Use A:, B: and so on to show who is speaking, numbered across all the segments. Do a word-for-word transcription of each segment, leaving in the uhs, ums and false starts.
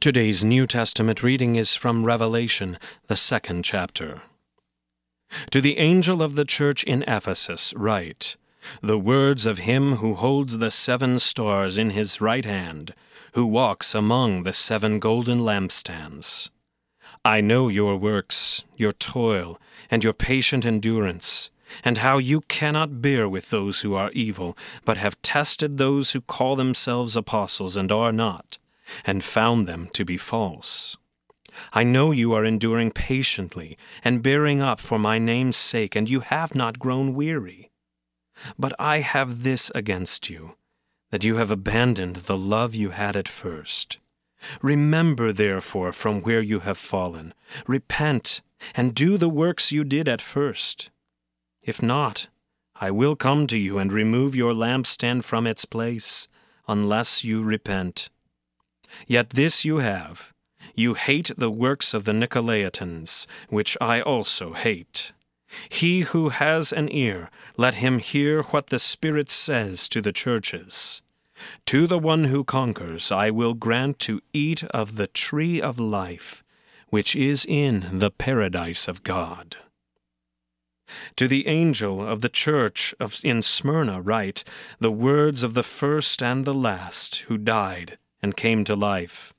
A: Today's New Testament reading is from Revelation, the second chapter. To the angel of the church in Ephesus write, the words of him who holds the seven stars in his right hand, who walks among the seven golden lampstands. I know your works, your toil, and your patient endurance, and how you cannot bear with those who are evil, but have tested those who call themselves apostles and are not, and found them to be false. I know you are enduring patiently and bearing up for my name's sake, and you have not grown weary. But I have this against you, that you have abandoned the love you had at first. Remember, therefore, from where you have fallen. Repent, and do the works you did at first. If not, I will come to you and remove your lampstand from its place, unless you repent. Yet this you have, you hate the works of the Nicolaitans, which I also hate. He who has an ear, let him hear what the Spirit says to the churches. To the one who conquers I will grant to eat of the tree of life, which is in the paradise of God. To the angel of the church of in Smyrna write the words of the first and the last who died and came to life.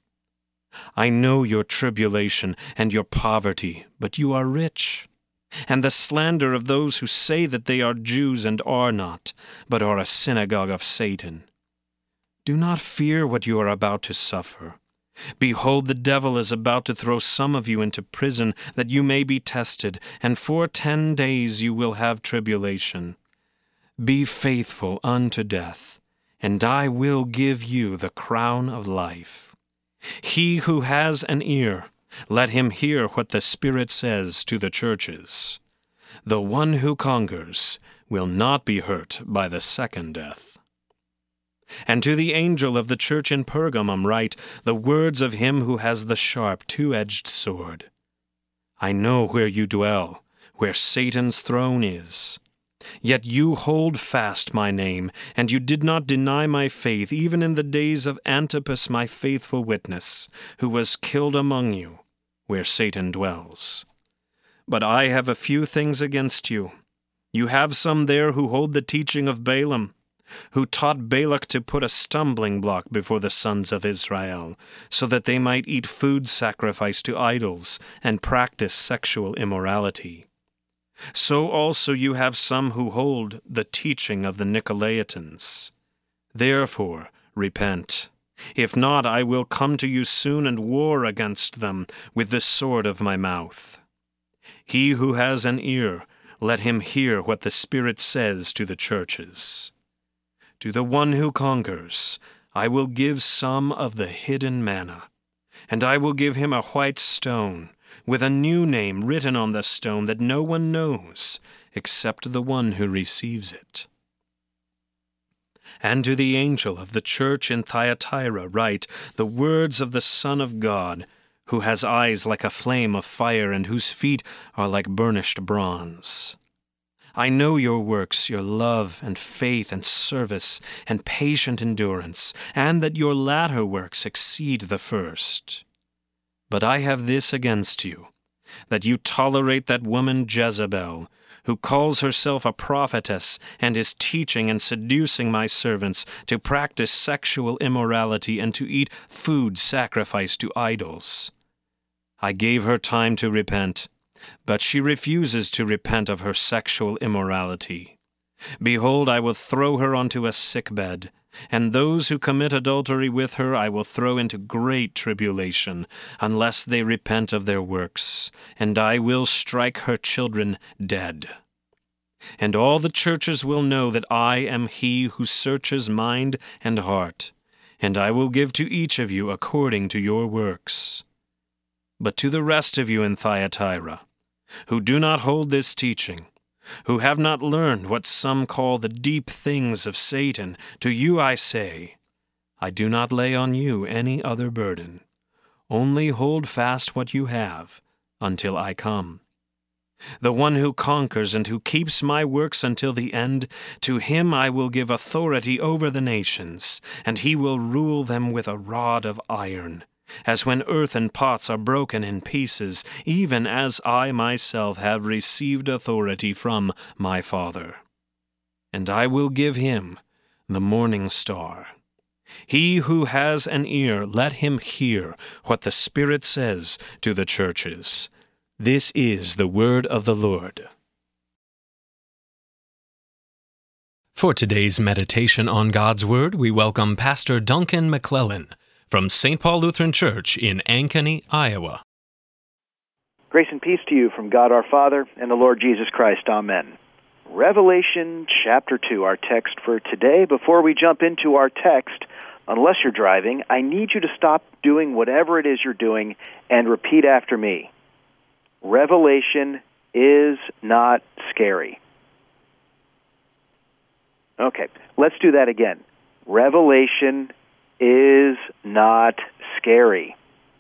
A: I know your tribulation and your poverty, but you are rich, and the slander of those who say that they are Jews and are not, but are a synagogue of Satan. Do not fear what you are about to suffer. Behold, the devil is about to throw some of you into prison, that you may be tested, and for ten days you will have tribulation. Be faithful unto death, and I will give you the crown of life. He who has an ear, let him hear what the Spirit says to the churches. The one who conquers will not be hurt by the second death. And to the angel of the church in Pergamum write the words of him who has the sharp two-edged sword. I know where you dwell, where Satan's throne is. Yet you hold fast my name, and you did not deny my faith, even in the days of Antipas my faithful witness, who was killed among you, where Satan dwells. But I have a few things against you. You have some there who hold the teaching of Balaam, who taught Balak to put a stumbling block before the sons of Israel, so that they might eat food sacrificed to idols and practice sexual immorality. So also you have some who hold the teaching of the Nicolaitans. Therefore repent. If not, I will come to you soon and war against them with the sword of my mouth. He who has an ear, let him hear what the Spirit says to the churches. To the one who conquers, I will give some of the hidden manna, and I will give him a white stone, with a new name written on the stone that no one knows, except the one who receives it. And to the angel of the church in Thyatira write the words of the Son of God, who has eyes like a flame of fire and whose feet are like burnished bronze. I know your works, your love and faith and service and patient endurance, and that your latter works exceed the first. But I have this against you, that you tolerate that woman Jezebel, who calls herself a prophetess and is teaching and seducing my servants to practice sexual immorality and to eat food sacrificed to idols. I gave her time to repent, but she refuses to repent of her sexual immorality. Behold, I will throw her onto a sickbed, and those who commit adultery with her I will throw into great tribulation, unless they repent of their works, and I will strike her children dead. And all the churches will know that I am he who searches mind and heart, and I will give to each of you according to your works. But to the rest of you in Thyatira, who do not hold this teaching, who have not learned what some call the deep things of Satan, to you I say, I do not lay on you any other burden. Only hold fast what you have, until I come. The one who conquers and who keeps my works until the end, to him I will give authority over the nations, and he will rule them with a rod of iron. as when earthen pots are broken in pieces, even as I myself have received authority from my Father. And I will give him the morning star. He who has an ear, let him hear what the Spirit says to the churches. This is the word of the Lord. For today's meditation on God's Word, we welcome Pastor Duncan McClellan from Saint Paul Lutheran Church in Ankeny, Iowa.
B: Grace and peace to you from God our Father and the Lord Jesus Christ. Amen. Revelation chapter two, our text for today. Before we jump into our text, unless you're driving, I need you to stop doing whatever it is you're doing and repeat after me. Revelation is not scary. Okay, let's do that again. Revelation is not scary.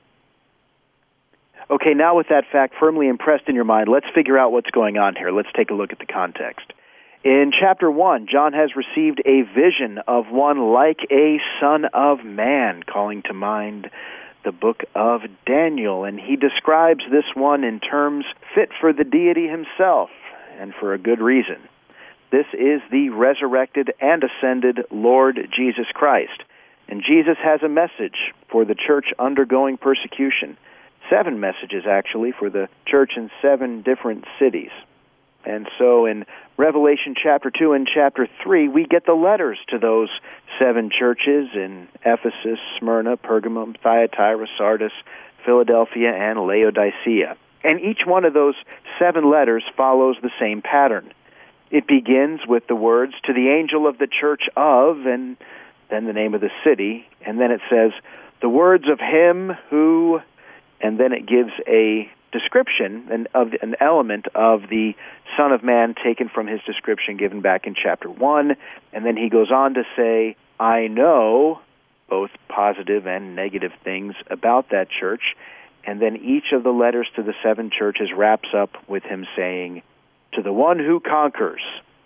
B: Okay, now with that fact firmly impressed in your mind, let's figure out what's going on here. Let's take a look at the context. In chapter one, John has received a vision of one like a son of man, calling to mind the book of Daniel, and he describes this one in terms fit for the deity himself, and for a good reason. This is the resurrected and ascended Lord Jesus Christ. And Jesus has a message for the church undergoing persecution. Seven messages, actually, for the church in seven different cities. And so in Revelation chapter two and chapter three, we get the letters to those seven churches in Ephesus, Smyrna, Pergamum, Thyatira, Sardis, Philadelphia, and Laodicea. And each one of those seven letters follows the same pattern. It begins with the words, to the angel of the church of, and then the name of the city, and then it says, the words of him who, and then it gives a description an, of an element of the Son of Man taken from his description given back in chapter one, and then he goes on to say, I know both positive and negative things about that church, and then each of the letters to the seven churches wraps up with him saying, to the one who conquers,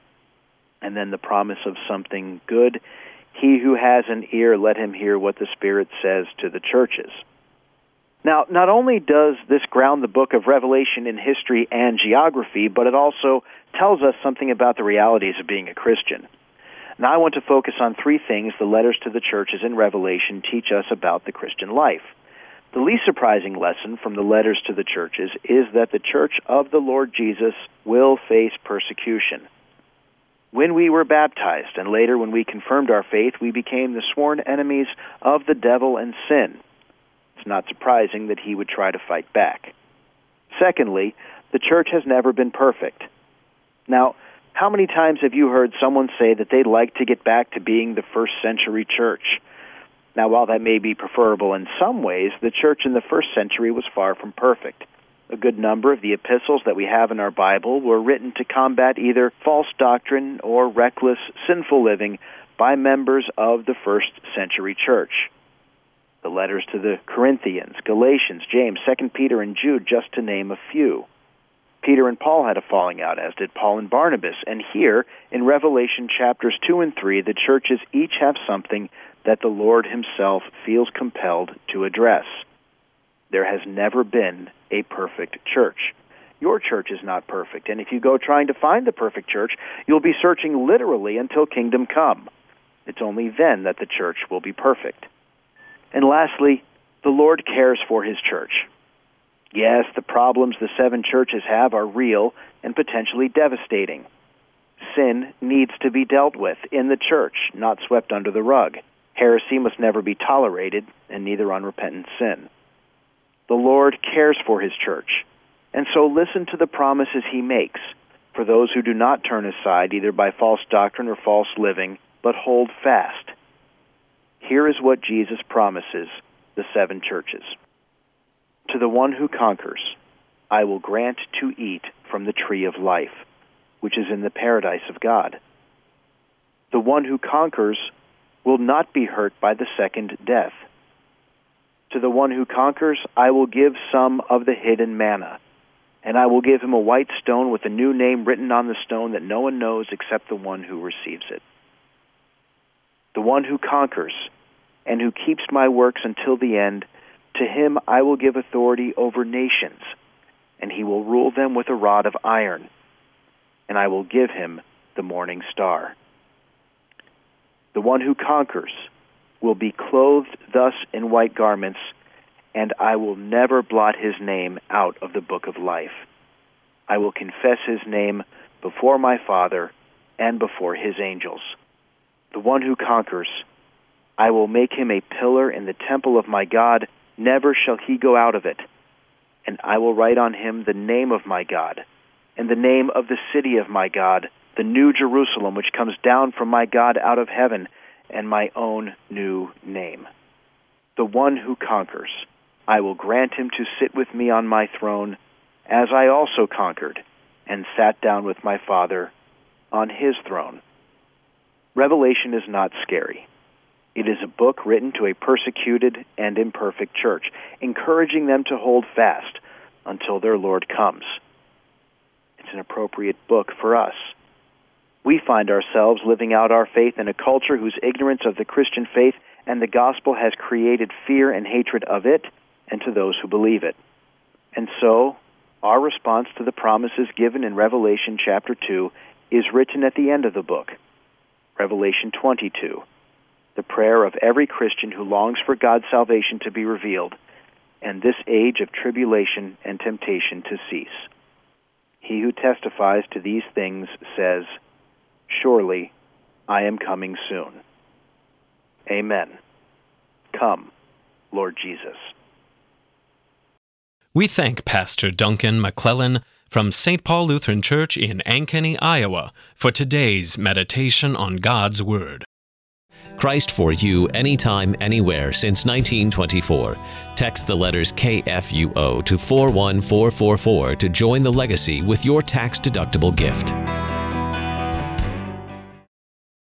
B: and then the promise of something good. He who has an ear, let him hear what the Spirit says to the churches. Now, not only does this ground the book of Revelation in history and geography, but it also tells us something about the realities of being a Christian. Now, I want to focus on three things the letters to the churches in Revelation teach us about the Christian life. The least surprising lesson from the letters to the churches is that the church of the Lord Jesus will face persecution. When we were baptized, and later when we confirmed our faith, we became the sworn enemies of the devil and sin. It's not surprising that he would try to fight back. Secondly, the church has never been perfect. Now, how many times have you heard someone say that they'd like to get back to being the first century church? Now, while that may be preferable in some ways, the church in the first century was far from perfect. A good number of the epistles that we have in our Bible were written to combat either false doctrine or reckless, sinful living by members of the first century church. The letters to the Corinthians, Galatians, James, Second Peter, and Jude, just to name a few. Peter and Paul had a falling out, as did Paul and Barnabas. And here, in Revelation chapters two and three, the churches each have something that the Lord himself feels compelled to address. There has never been a perfect church. Your church is not perfect, and if you go trying to find the perfect church, you'll be searching literally until kingdom come. It's only then that the church will be perfect. And lastly, the Lord cares for his church. Yes, the problems the seven churches have are real and potentially devastating. Sin needs to be dealt with in the church, not swept under the rug. Heresy must never be tolerated, and neither unrepentant sin. The Lord cares for his church, and so listen to the promises he makes for those who do not turn aside either by false doctrine or false living, but hold fast. Here is what Jesus promises the seven churches. To the one who conquers, I will grant to eat from the tree of life, which is in the paradise of God. The one who conquers will not be hurt by the second death. To the one who conquers, I will give some of the hidden manna, and I will give him a white stone with a new name written on the stone that no one knows except the one who receives it. The one who conquers and who keeps my works until the end, To him I will give authority over nations, and he will rule them with a rod of iron, and I will give him the morning star. The one who conquers will be clothed thus in white garments, and I will never blot his name out of the book of life. I will confess his name before my Father and before his angels. The one who conquers, I will make him a pillar in the temple of my God. Never shall he go out of it. And I will write on him the name of my God, and the name of the city of my God, the new Jerusalem, which comes down from my God out of heaven, and my own new name. The one who conquers, I will grant him to sit with me on my throne, as I also conquered, and sat down with my Father on his throne. Revelation is not scary. It is a book written to a persecuted and imperfect church, encouraging them to hold fast until their Lord comes. It's an appropriate book for us. We find ourselves living out our faith in a culture whose ignorance of the Christian faith and the gospel has created fear and hatred of it and to those who believe it. And so, our response to the promises given in Revelation chapter two is written at the end of the book. Revelation twenty-two, the prayer of every Christian who longs for God's salvation to be revealed, and this age of tribulation and temptation to cease. He who testifies to these things says, "Surely I am coming soon." Amen. Come, Lord Jesus.
A: We thank Pastor Duncan McClellan from Saint Paul Lutheran Church in Ankeny, Iowa, for today's meditation on God's Word.
C: Christ for you, anytime, anywhere, since nineteen twenty-four. Text the letters K F U O to four one four four four to join the legacy with your tax-deductible gift.